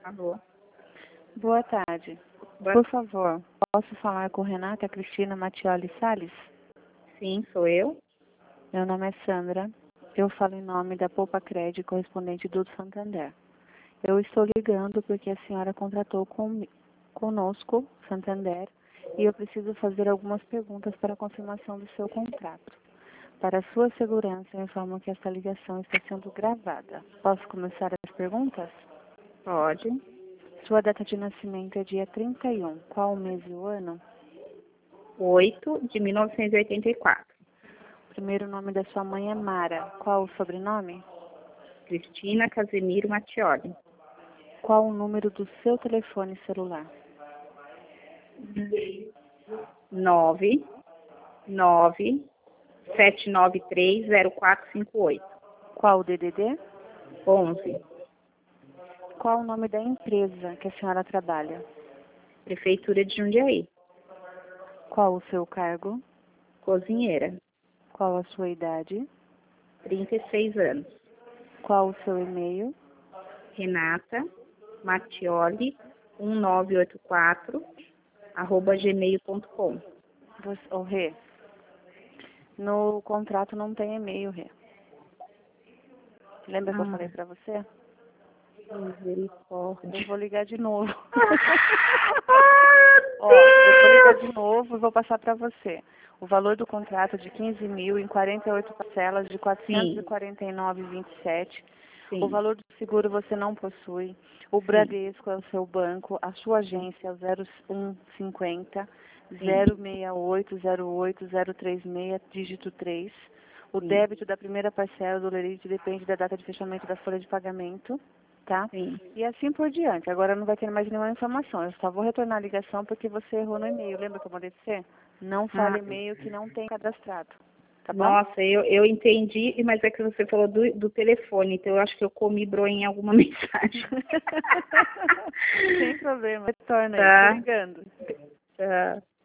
Alô? Boa tarde. Boa- Por favor, posso falar com Renata Cristina Mattioli Salles? Sim, sou eu. Meu nome é Sandra. Eu falo em nome da Poupa Cred, correspondente do Santander. Eu estou ligando porque a senhora contratou conosco, Santander, e eu preciso fazer algumas perguntas para a confirmação do seu contrato. Para sua segurança, eu informo que esta ligação está sendo gravada. Posso começar as perguntas? Pode. Sua data de nascimento é dia 31. Qual o mês e o ano? 8 de 1984. O primeiro nome da sua mãe é Mara. Qual o sobrenome? Cristina Casemiro Mattioli. Qual o número do seu telefone celular? 997930458. Qual o DDD? 11. Qual o nome da empresa que a senhora trabalha? Prefeitura de Jundiaí. Qual o seu cargo? Cozinheira. Qual a sua idade? 36 anos. Qual o seu e-mail? Renata Mattioli 1984 @gmail.com. Ô, Rê, no contrato não tem e-mail, Rê. Lembra que eu falei pra você? Misericórdia. Eu vou ligar de novo. Ó, eu vou ligar de novo e vou passar para você. O valor do contrato é de 15 mil em 48 parcelas de 449,27. O Sim. valor do seguro você não possui. O Bradesco é o seu banco. A sua agência é o 0150 068 08 036 dígito 3. O Sim. débito da primeira parcela do lerite depende da data de fechamento da folha de pagamento. Tá? Sim. E assim por diante. Agora não vai ter mais nenhuma informação. Eu só vou retornar a ligação porque você errou no e-mail. Lembra que eu mandei pra você? Não fale e-mail que não tem cadastrado. Tá bom? Nossa, eu entendi, mas é que você falou do telefone, então eu acho que eu comi bronha em alguma mensagem. Sem problema. Retorna aí. Tá. Tô ligando. Tá.